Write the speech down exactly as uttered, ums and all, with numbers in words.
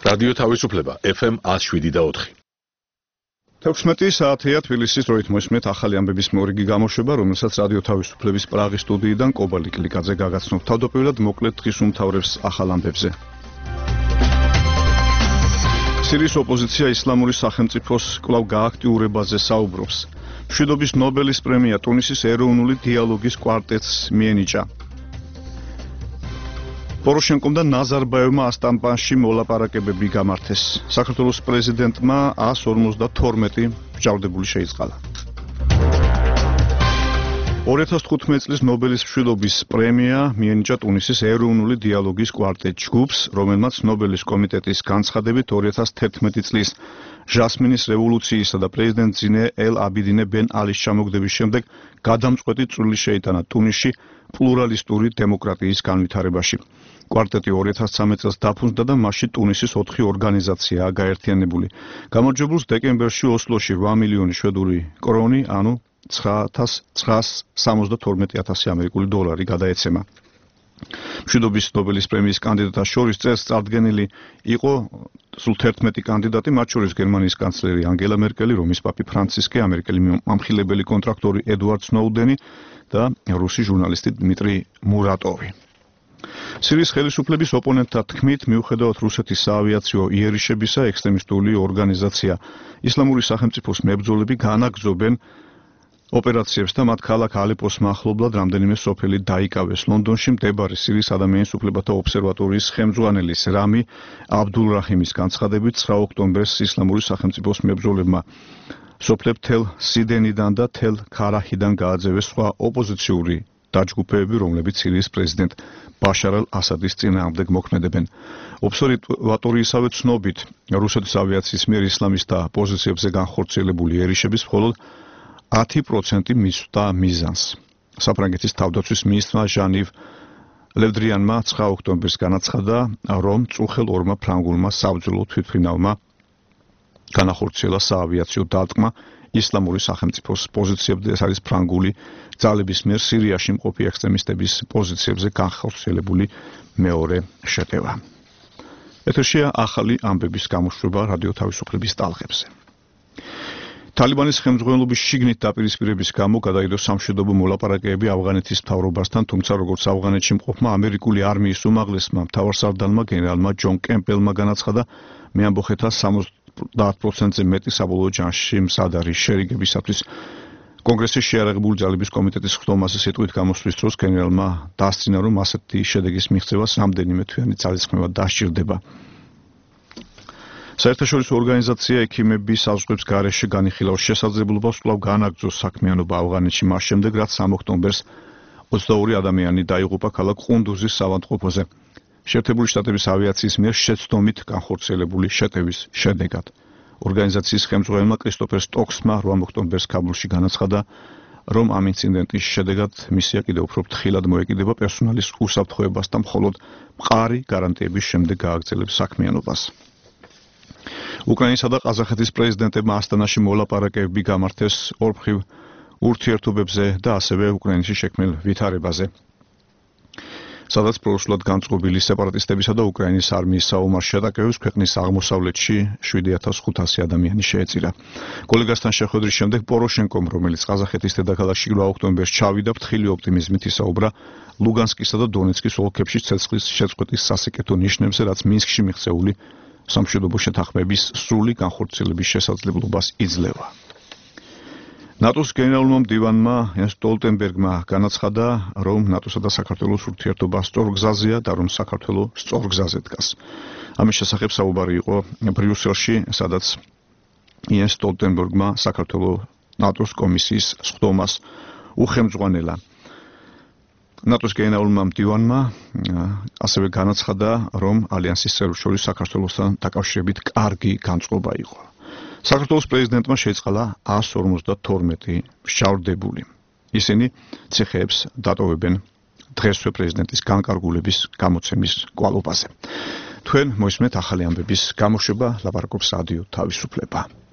რადიო თავისუფლება ეფ ემ one oh seven და four. თექვსმეტი საათია თბილისის დროით მოისმენთ ახალი ამბების მორიგი გამოშვება, რომელსაც რადიო თავისუფლების პრაღის სტუდიიდან კობალი კლიკაძე გაგაცნობ. თავდაპირველად მოკლედ დღის უმთავრებს ახალ ამბებზე. სირიის ოპოზიცია ისლამური სახელმწიფოს კვლავ გააქტიურებაზე საუბრობს. მშვიდობის ნობელის პრემია ტუნისის ეროვნული დიალოგის კვარტეტს მიენიჭა. პოროშენკომ და ნაზარბაევმა ასტამბანში მოლაპარაკებები გამართეს. საქართველოს პრეზიდენტმა one forty-two მსჯავრდებული შეიწყალა. two thousand fifteen წლის ნობელის მშვიდობის პრემია მიენიჭა ტუნისის ეროვნული დიალოგის კვარტეტ ჯგუფს, რომელმაც ნობელის კომიტეტის განცხადებით two thousand eleven წლის ჟასმინის რევოლუციისა და პრეზიდენტ ზინე ელ აბიდინე ბენ ალის ჩამოგდების შემდეგ გადამწყვეტი წვლილი შეიტანა ტუნისში პლურალისტური დემოკრატიის განვითარებაში. კვარტეტი two thousand thirteen წელს დაფუძნდა და მასში ტუნისის ოთხი ორგანიზაციაა გაერთიანებული. გამარჯვებულს დეკემბერში ოსლოში eight მილიონი შვედური კრონი, ანუ nine thousand nine hundred seventy-two ამერიკული დოლარი გადაეცემა. მშვიდობის ნობელის პრემიის კანდიდატთა შორის წელს წარდგენილი იყო სულ eleven კანდიდატი, მათ შორის გერმანიის კანცლერი ანგელა მერკელი, რომის პაპი ფრანცისკე, ამერიკელი მამხილებელი კონტრაქტორი ედვარდ სნოუდენი და რუსი ჟურნალისტი დმიტრი მურატოვი. სირიის ხელისუფლების ოპონენტთა თქმით, მიუხედავად რუსეთის საავიაციო იერიშებისა, ექსტრემისტული ორგანიზაცია ისლამური სახელმწიფოს მებრძოლები განაგრძობენ ოპერაციებს და მათ ქალაქ ალეპოს მახლობლად რამდენიმე სოფელი დაიკავეს. ლონდონში მდებარე სირიის ადამიანის უფლებათა ობსერვატორიის ხელმძღვანელის რამი აბდულრაჰიმის განცხადებით nine ოქტომბერს ისლამური სახელმწიფოს მებრძოლებმა სოფლებ თელ სიდენიდან და თელ ქარაჰიდან გააძევეს სხვა ოპოზიციური დაჯგუფებები, რომლებიც სირიის პრეზიდენტ ბაშარ ალ-ასადის წინააღმდეგ მოქმედებენ. ობსერვატორიისავე ცნობით, რუსეთის ავიაციის მიერ ისლამისტთა პოზიციებზე განხორციელებული იერიშების მხოლოდ ten percent მისვდა მიზანს. საფრანგეთის თავდაცვის მინისტრმა ჟან-იվ ლევდრიანმა nine ოქტომბერს განაცხადა, რომ წუხელ ორმა ფრანგულმა საბრძოლო თვითმფრინავმა განახორციელა საავიაციო დარტყმა ისლამური სახელმწიფოს პოზიციებზე. ეს არის ფრანგული ძალების მიერ სირიაში მყოფი ექსტრემისტების პოზიციებზე განხორციელებული მეორე შეტევა. ეთერშია ახალი ამბების გამოშვება რადიო თავისუფლების ტალღებზე. თალიბანის ხელმძღვანელობის შიგნით დაპირისპირების გამო გადაიდო სამშვიდობო მოლაპარაკებები ავღანეთის მთავრობასთან, თუმცა როგორც ავღანეთში მყოფმა ამერიკული არმიის უმაღლესმა მთავარსარდალმა გენერალმა ჯონ კემპელმა განაცხადა, მე ამბოხეთა seventy percent-ზე მეტი საბოლოო ჯანში მზად არის შერიგებისათვის. კონგრესის შეიარაღებული ძალების კომიტეტის ხდომაზე სიტყვით გამოსვლის დროს გენერალმა დასძინა, რომ ასეთი შედეგის მიღწევას რამდენიმე თვიანი ძალისხმევა დასჭირდება. საერთაშორისო ორგანიზაცია ექიმების საზღვრებს გარეშე განიხილავს შესაძლებლობას კვლავ განაგრძოს საქმიანობა ავღანეთში მას შემდეგ, რაც nine ოქტომბერს twenty-two ადამიანი დაიღუპა ქალაქ ყუნდუზის ავადმყოფოზე. შეერთებული შტატების ავიაციის მიერ შეცდომით განხორციელებული შეტევის შედეგად. ორგანიზაციის ხელმძღვანელმა კრისტოფერ სტოქსმა eight ოქტომბერს ქაბულში განაცხადა, რომ ამ ინციდენტის შედეგად მისია კიდევ უფრო ფრთხილად მოეკიდება პერსონალის უსაფრთხოებას და მხოლოდ მყარი გარანტიების შემდეგ გააგრძელებს საქმიანობას. უკრაინისა და ყაზახეთის პრეზიდენტებმა ასტანაში მოლაპარაკებები გამართეს ორმხრივ ურთიერთობებზე და ასევე უკრაინაში შექმნილ ვითარებაზე, სადაც პროუსულად განწყობილი სეპარატისტებისა და უკრაინის არმიის საომარ შეტაკებებს ქვეყნის აღმოსავლეთში seven thousand five hundred ადამიანი შეეწირა. კოლეგასთან შეხვედრის შემდეგ პოროშენკომ, რომელიც ყაზახეთის დედაქალაქში eight ოქტომბერს ჩავიდა, ფრთხილი ოპტიმიზმით ისაუბრა ლუგანსკისა და დონეცკის ოლქებში ცეცხლის შეწყვეტის სასიკეთო ნიშნებზე, რაც მინსკში მიღწეული სამშვიდობო შეთანხმების სრული განხორციელების შესაძლებლობას იძლევა. ნატოს გენერალურმა მდივანმა იანს სტოლტენბერგმა განაცხადა, რომ ნატოსა და საქართველოს ურთიერთობა სწორ გზაზეა და რომ საქართველო სწორ გზაზე დგას. ამის შესახებ საუბარი იყო ბრიუსელში, სადაც იანს სტოლტენბერგმა საქართველოს ნატოს კომისიის სხდომას უხელმძღვანელა. ნატოს გენერალურმა მდივანმა ასევე განაცხადა, რომ ალიანსის წევრებს შორის საქართველოსთან დაკავშირებით კარგი განწყობა იყო. საქართველოს პრეზიდენტმა შეიწყალა one forty-two მსჯავრდებული. ისინი ციხეებს დატოვებენ დღესვე პრეზიდენტის განკარგულების გამოცემის კვალობაზე. თქვენ მოისმენთ ახალი ამბების გამოშვება, ლაპარაკობს რადიო თავისუფლება.